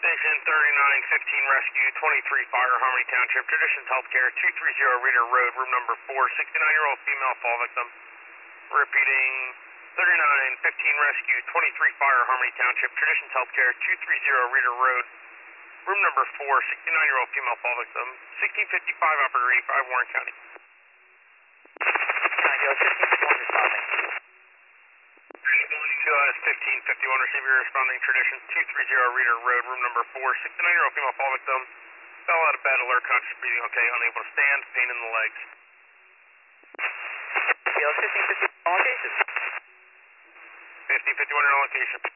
Station 3915 Rescue, 23 Fire, Harmony Township, Traditions Healthcare, 230 Reader Road, room number 4, 69-year-old female fall victim. Repeating, 3915 Rescue, 23 Fire, Harmony Township, Traditions Healthcare, 230 Reader Road, room number 4, 69-year-old female fall victim, 1655 Operator 85, Warren County. 1551 responding. 1551, receive your responding Traditions, 230 Reader Road, room number 4, 69-year-old female fall victim, fell out of bed, alert, conscious, breathing okay, unable to stand, pain in the legs. PL 1551 on location. 1551 on location.